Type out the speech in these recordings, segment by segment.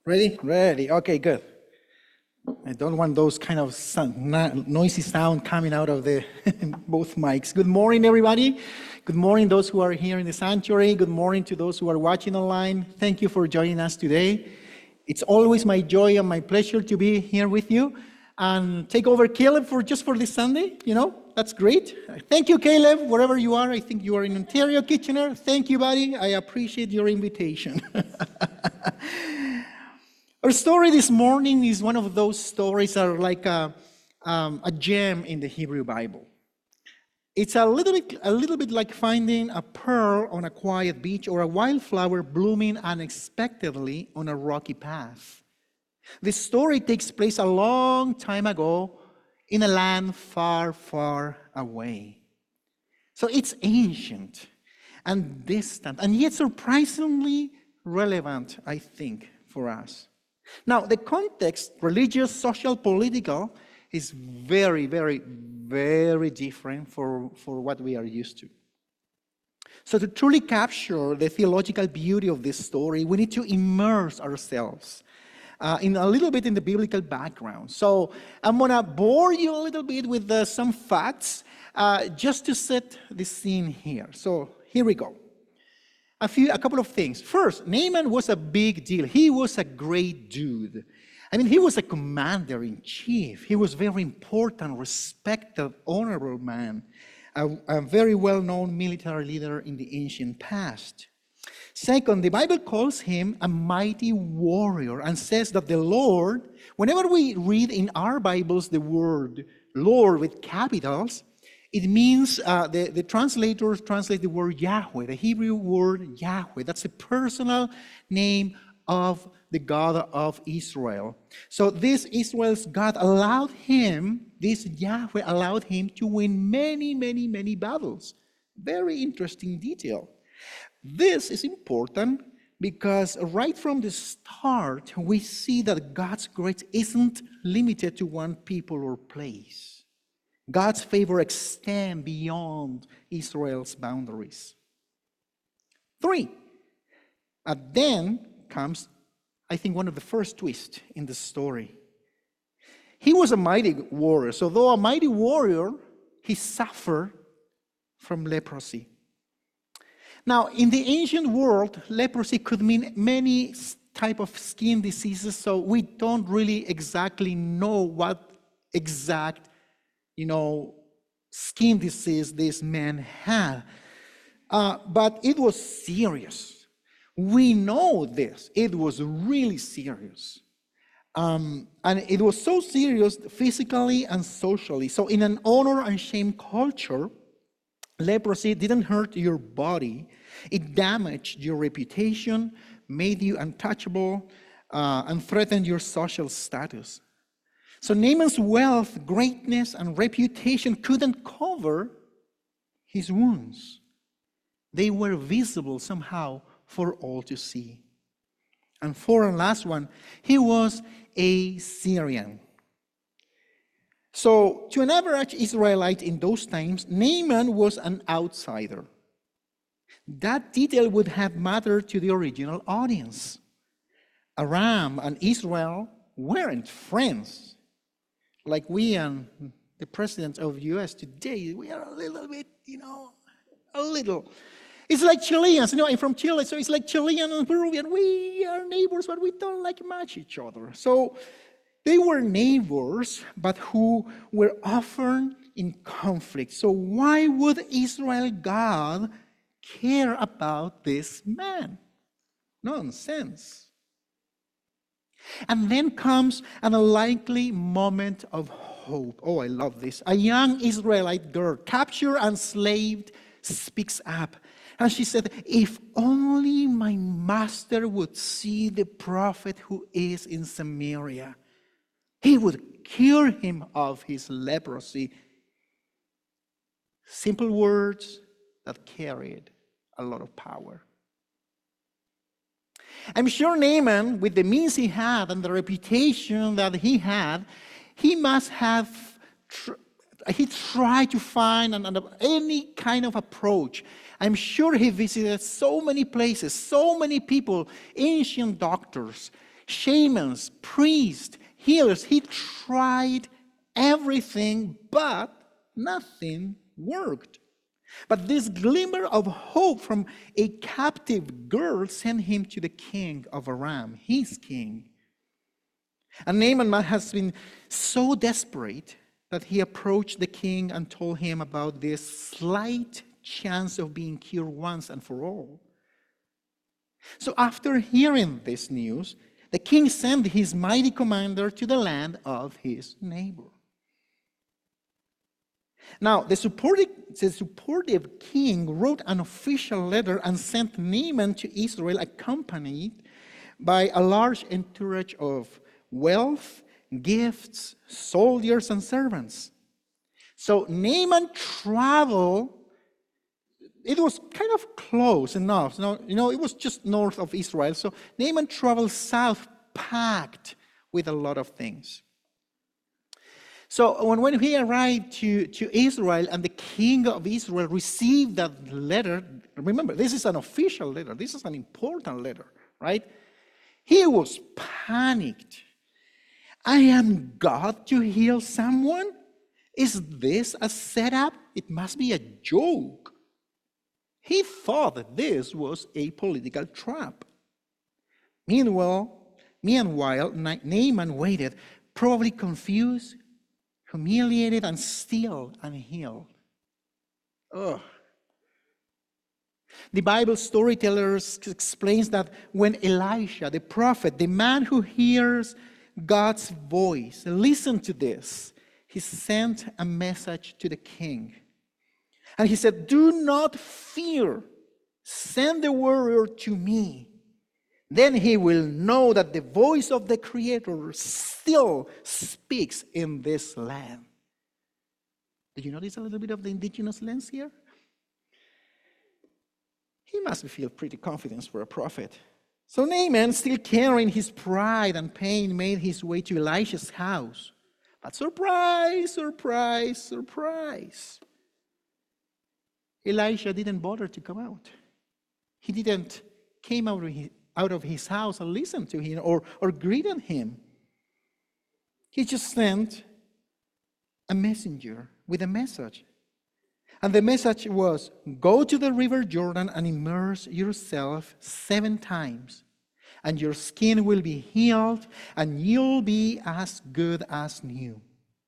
Ready? Ready. Okay, good. I don't want those kind of noisy sound coming out of the both mics. Good morning, everybody. Good morning, those who are here in the sanctuary. Good morning to those who are watching online. Thank you for joining us today. It's always my joy and my pleasure to be here with you and take over Caleb for this Sunday. That's great. Thank you, Caleb, wherever you are. I think you are in Ontario, Kitchener. Thank you, buddy. I appreciate your invitation. Our story this morning is one of those stories that are like a gem in the Hebrew Bible. It's a little bit like finding a pearl on a quiet beach or a wildflower blooming unexpectedly on a rocky path. This story takes place a long time ago in a land far, far away. So it's ancient and distant, and yet surprisingly relevant, I think, for us. Now, the context, religious, social, political, is very, very, very different for what we are used to. So to truly capture the theological beauty of this story, we need to immerse ourselves in a little bit in the biblical background. So I'm going to bore you a little bit with some facts just to set the scene here. So here we go. A couple of things. First, Naaman was a big deal. He was a great dude. I mean, he was a commander-in-chief. He was very important, respected, honorable man, a very well-known military leader in the ancient past. Second, the Bible calls him a mighty warrior and says that the Lord, whenever we read in our Bibles the word Lord with capitals, it means the translators translate the word Yahweh, the Hebrew word Yahweh. That's a personal name of the God of Israel. So this Israel's God this Yahweh allowed him to win many, many, many battles. Very interesting detail. This is important because right from the start, we see that God's grace isn't limited to one people or place. God's favor extends beyond Israel's boundaries. 3, and then comes, I think, one of the first twists in the story. He was a mighty warrior. So though a mighty warrior, he suffered from leprosy. Now, in the ancient world, leprosy could mean many types of skin diseases, so we don't really exactly know what exact skin disease this man had. But it was serious. We know this. It was really serious. And it was so serious physically and socially. So in an honor and shame culture, leprosy didn't hurt your body. It damaged your reputation, made you untouchable, and threatened your social status. So Naaman's wealth, greatness, and reputation couldn't cover his wounds. They were visible somehow for all to see. And fourth and last one, he was a Syrian. So to an average Israelite in those times, Naaman was an outsider. That detail would have mattered to the original audience. Aram and Israel weren't friends. Like we and the president of the U.S. today, we are a little bit, a little. It's like Chileans, I'm from Chile, so it's like Chilean and Peruvian. We are neighbors, but we don't like much each other. So they were neighbors, but who were often in conflict. So why would Israel God care about this man? Nonsense. And then comes an unlikely moment of hope. Oh, I love this. A young Israelite girl, captured and enslaved, speaks up. And she said, if only my master would see the prophet who is in Samaria, he would cure him of his leprosy. Simple words that carried a lot of power. I'm sure Naaman, with the means he had and the reputation that he had, he must have he tried to find any kind of approach. I'm sure he visited so many places, so many people, ancient doctors. shamans, priests, healers. He tried everything, but nothing worked. But this glimmer of hope from a captive girl sent him to the king of Aram, his king. And Naaman has been so desperate that he approached the king and told him about this slight chance of being cured once and for all. So after hearing this news, the king sent his mighty commander to the land of his neighbor. Now, the supportive king wrote an official letter and sent Naaman to Israel, accompanied by a large entourage of wealth, gifts, soldiers, and servants. So Naaman traveled. It was kind of close enough. It was just north of Israel. So Naaman traveled south, packed with a lot of things. So when he arrived to Israel and the king of Israel received that letter, remember, this is an official letter. This is an important letter, right? He was panicked. I am God to heal someone? Is this a setup? It must be a joke. He thought that this was a political trap. Meanwhile, Naaman waited, probably confused, humiliated, and still unhealed. Ugh. The Bible storytellers explains that when Elisha, the prophet, the man who hears God's voice, listened to this, he sent a message to the king. And he said, "Do not fear. Send the warrior to me. Then he will know that the voice of the Creator still speaks in this land." Did you notice a little bit of the indigenous lens here? He must feel pretty confident for a prophet. So Naaman, still carrying his pride and pain, made his way to Elisha's house. But surprise, surprise, surprise. Elisha didn't bother to come out. He didn't came out of his house and listen to him or greeted him. He just sent a messenger with a message. And the message was, "Go to the river Jordan and immerse yourself 7 times, and your skin will be healed, and you'll be as good as new."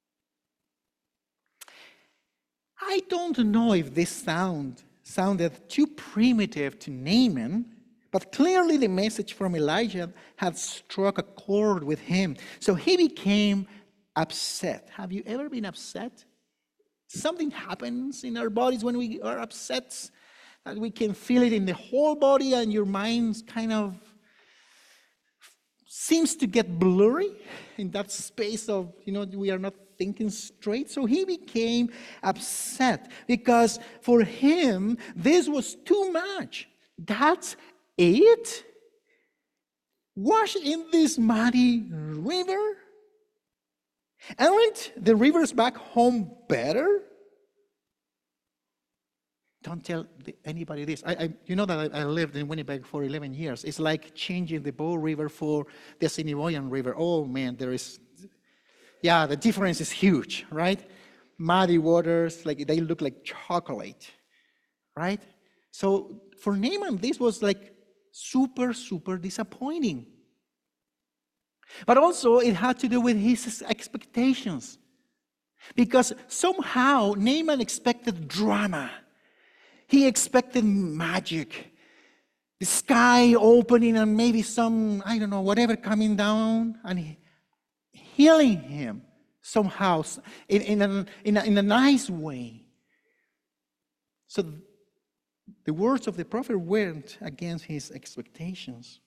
I don't know if this sounded too primitive to Naaman, but clearly the message from Elijah had struck a chord with him. So he became upset. Have you ever been upset? Something happens in our bodies when we are upset, that we can feel it in the whole body, and your mind kind of seems to get blurry in that space of, we are not thinking straight. So he became upset because for him, this was too much. That's it? Wash in this muddy river? Aren't the rivers back home better? Don't tell anybody this. You know that I lived in Winnipeg for 11 years. It's like changing the Bow River for the Assiniboine River. Oh man, the difference is huge, right? Muddy waters, they look like chocolate, right? So for Naaman, this was super, super disappointing. But also it had to do with his expectations. Because somehow Naaman expected drama. He expected magic. The sky opening and maybe some, whatever coming down and healing him somehow in a nice way. So the words of the prophet went against his expectations.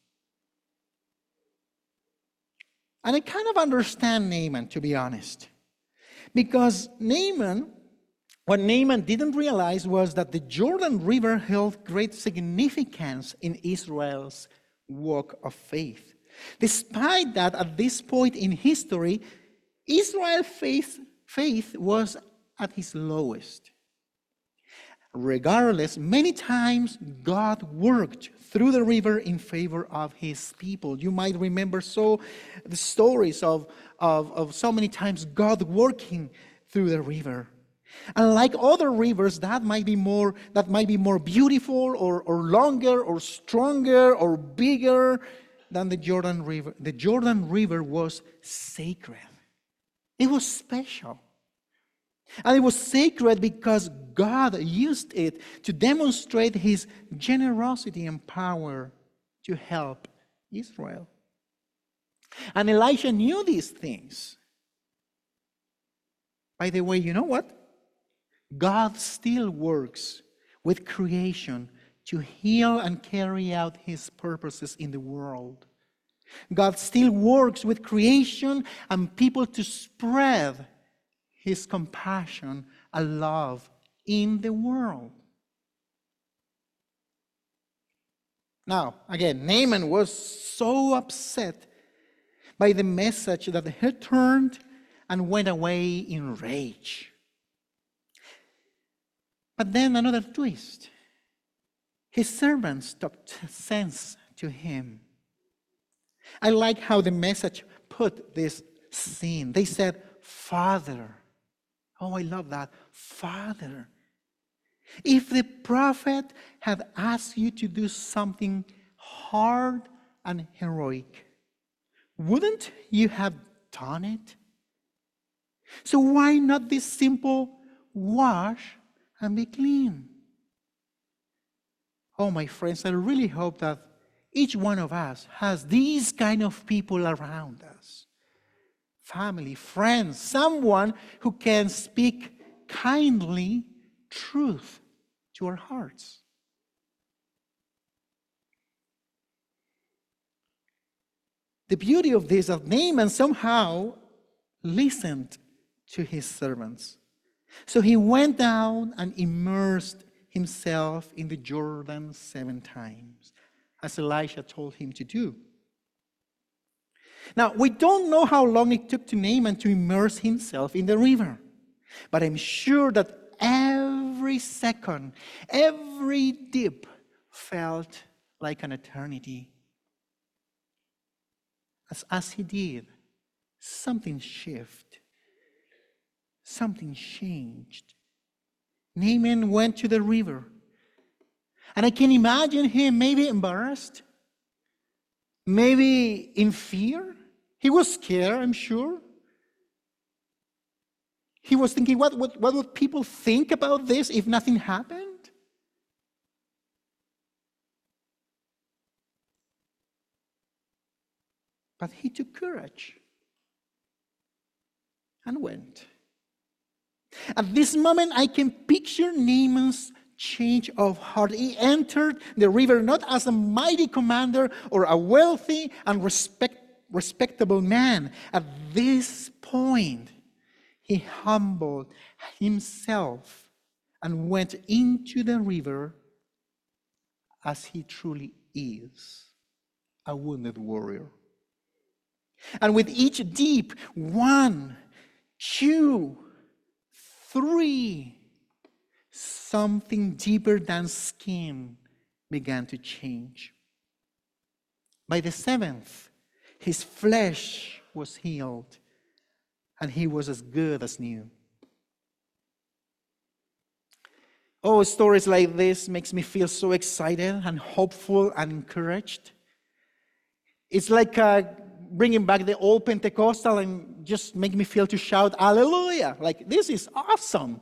And I kind of understand Naaman, to be honest. Because what Naaman didn't realize was that the Jordan River held great significance in Israel's walk of faith. Despite that, at this point in history, Israel's faith was at its lowest. Regardless, many times God worked through the river in favor of his people. You might remember the stories of so many times God working through the river. And like other rivers, that might be more beautiful or longer or stronger or bigger than the Jordan River. The Jordan River was sacred. It was special. And it was sacred because God used it to demonstrate his generosity and power to help Israel. And Elisha knew these things. By the way, you know what? God still works with creation to heal and carry out his purposes in the world. God still works with creation and people to spread his compassion and love in the world. Now, again, Naaman was so upset by the message that he turned and went away in rage. But then another twist. His servants took sense to him. I like how the message put this scene. They said, Father. Oh, I love that. Father. If the prophet had asked you to do something hard and heroic, wouldn't you have done it? So why not this simple wash and be clean? Oh, my friends, I really hope that each one of us has these kind of people around us. Family, friends, someone who can speak kindly truth to our hearts. The beauty of this is that Naaman somehow listened to his servants. So he went down and immersed himself in the Jordan 7 times, as Elisha told him to do. Now, we don't know how long it took to Naaman to immerse himself in the river, but I'm sure that every second, every dip felt like an eternity. As he did, something shifted. Something changed. Naaman went to the river. And I can imagine him maybe embarrassed, maybe in fear. He was scared, I'm sure. He was thinking, what would people think about this if nothing happened? But he took courage and went. At this moment, I can picture Naaman's change of heart. He entered the river not as a mighty commander or a wealthy and respectable man. At this point, he humbled himself and went into the river as he truly is, a wounded warrior. And with each dip, 1, 2, 3, something deeper than skin began to change. By the 7th, his flesh was healed, and he was as good as new. Oh, stories like this makes me feel so excited and hopeful and encouraged. It's like bringing back the old Pentecostal and just make me feel to shout, hallelujah, like this is awesome.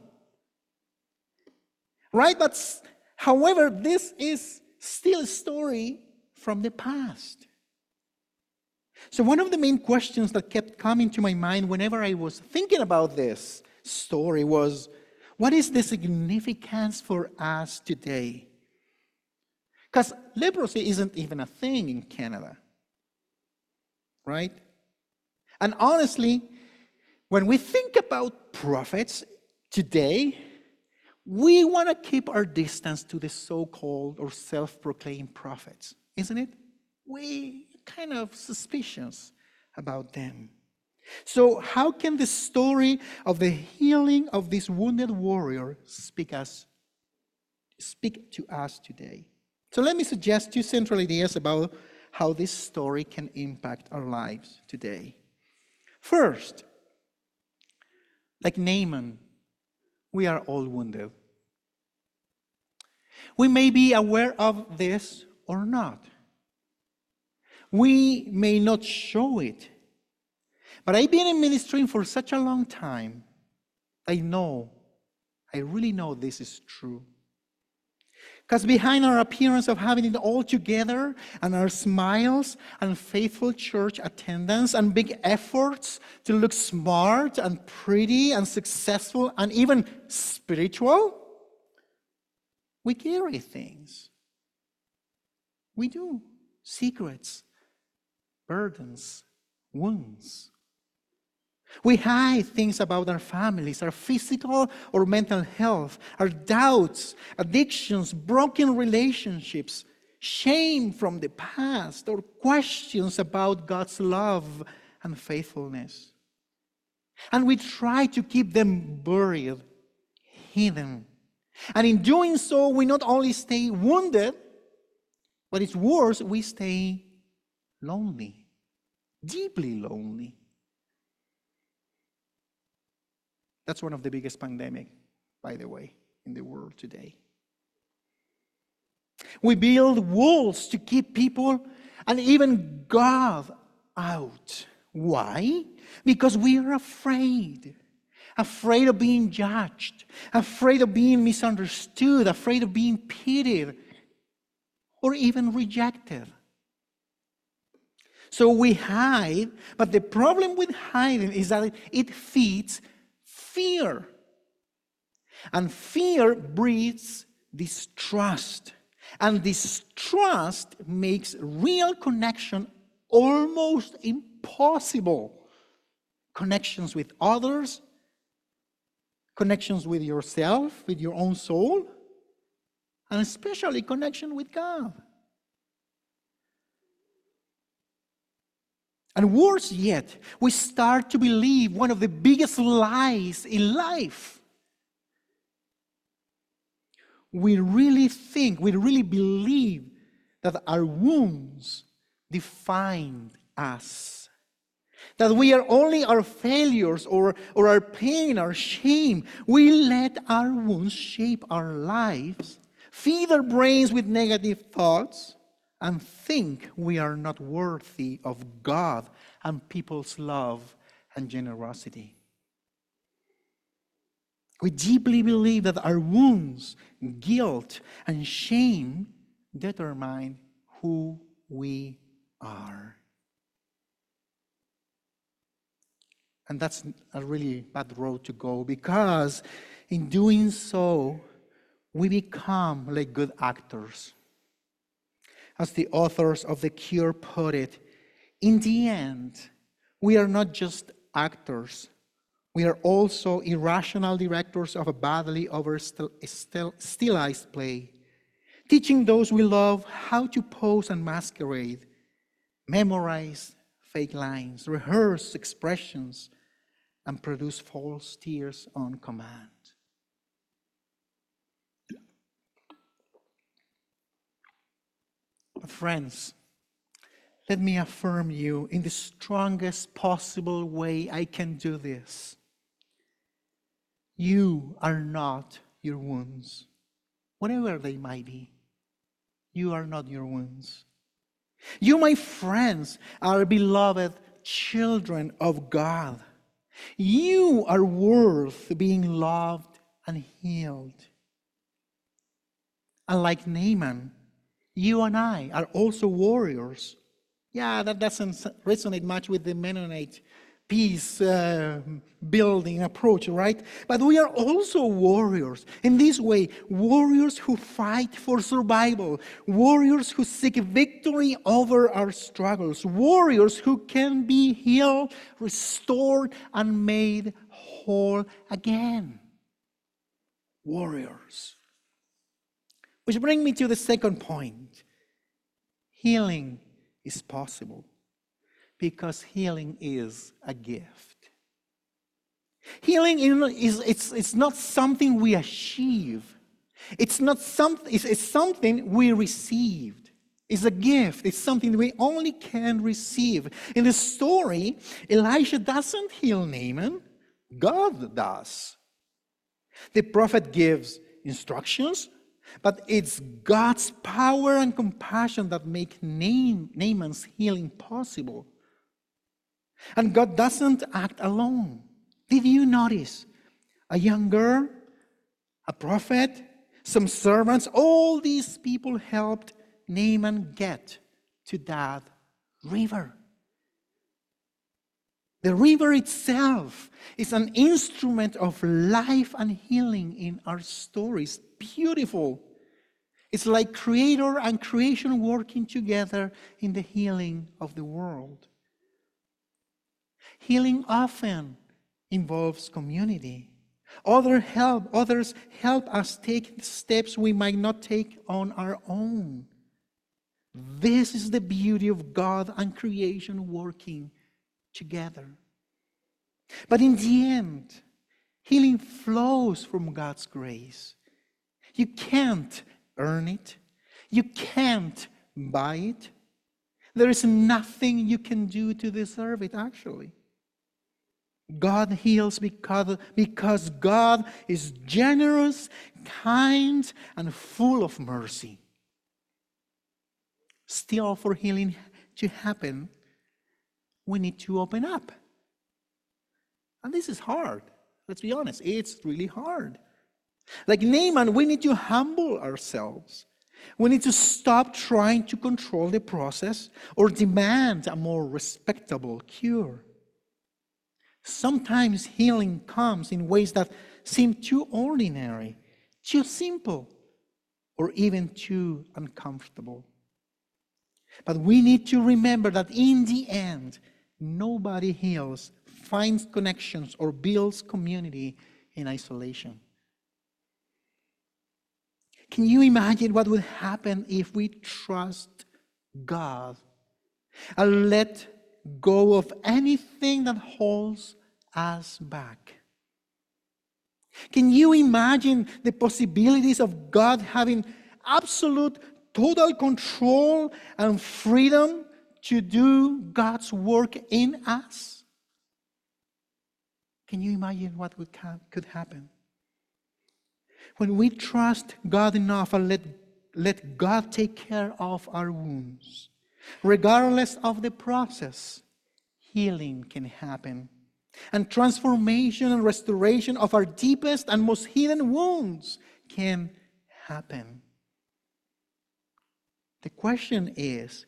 Right? But however, this is still a story from the past. So one of the main questions that kept coming to my mind whenever I was thinking about this story was, what is the significance for us today? Because leprosy isn't even a thing in Canada. Right? And honestly, when we think about prophets today, we want to keep our distance to the so-called or self-proclaimed prophets, isn't it? We kind of suspicious about them. So how can the story of the healing of this wounded warrior speak us speak to us today. So let me suggest two central ideas about how this story can impact our lives today. First, like Naaman, we are all wounded. We may be aware of this or not. We may not show it. But I've been in ministry for such a long time. I really know this is true. Because behind our appearance of having it all together and our smiles and faithful church attendance and big efforts to look smart and pretty and successful and even spiritual, we carry things. We do. Secrets, burdens, wounds. We hide things about our families, our physical or mental health, our doubts, addictions, broken relationships, shame from the past, or questions about God's love and faithfulness. And we try to keep them buried, hidden. And in doing so, we not only stay wounded, but it's worse, we stay lonely, deeply lonely. That's one of the biggest pandemics, by the way, in the world today. We build walls to keep people and even God out. Why? Because we are afraid. Afraid of being judged, afraid of being misunderstood, afraid of being pitied, or even rejected. So we hide, but the problem with hiding is that it feeds fear. And fear breeds distrust. And distrust makes real connection almost impossible. Connections with others, connections with yourself, with your own soul, and especially connection with God. And worse yet, we start to believe one of the biggest lies in life. We really believe that our wounds define us. That we are only our failures or our pain, our shame. We let our wounds shape our lives, feed our brains with negative thoughts, and think we are not worthy of God and people's love and generosity. We deeply believe that our wounds, guilt, and shame determine who we are. And that's a really bad road to go, because in doing so, we become like good actors. As the authors of The Cure put it, in the end, we are not just actors. We are also irrational directors of a badly stylized play, teaching those we love how to pose and masquerade, memorize fake lines, rehearse expressions, and produce false tears on command. But friends, let me affirm you in the strongest possible way I can do this. You are not your wounds, whatever they might be. You are not your wounds. You, my friends, are beloved children of God. You are worth being loved and healed. Unlike Naaman, you and I are also warriors. Yeah, that doesn't resonate much with the Mennonite peace building approach, right? But we are also warriors. In this way, warriors who fight for survival, warriors who seek victory over our struggles, warriors who can be healed, restored, and made whole again. Warriors. Which brings me to the second point. Healing is possible because healing is a gift. Healing is not something we achieve. It's not something, it's something we received. It's a gift. It's something we only can receive. In the story, Elisha doesn't heal Naaman. God does. The prophet gives instructions, but it's God's power and compassion that make Naaman's healing possible. And God doesn't act alone. Did you notice? A young girl, a prophet, some servants, all these people helped Naaman get to that river. The river itself is an instrument of life and healing in our stories. Beautiful. It's like creator and creation working together in the healing of the world. Healing often involves community. Others help us take steps we might not take on our own. This is the beauty of God and creation working together. But in the end, healing flows from God's grace. You can't earn it. You can't buy it. There is nothing you can do to deserve it, actually. God heals because God is generous, kind, and full of mercy. Still, for healing to happen, we need to open up. And this is hard. Let's be honest, it's really hard. Like Naaman, we need to humble ourselves. We need to stop trying to control the process or demand a more respectable cure. Sometimes healing comes in ways that seem too ordinary, too simple, or even too uncomfortable. But we need to remember that in the end, nobody heals, finds connections, or builds community in isolation. Can you imagine what would happen if we trust God and let go of anything that holds us back? Can you imagine the possibilities of God having absolute, total control and freedom to do God's work in us? Can you imagine what could happen? When we trust God enough and let God take care of our wounds, regardless of the process, healing can happen. And transformation and restoration of our deepest and most hidden wounds can happen. The question is,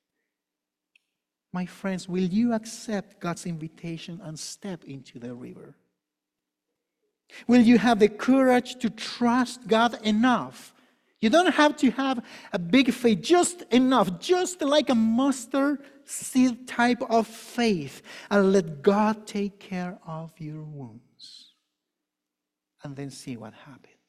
my friends, will you accept God's invitation and step into the river? Will you have the courage to trust God enough? You don't have to have a big faith, just enough, just like a mustard seed type of faith, and let God take care of your wounds. And then see what happens.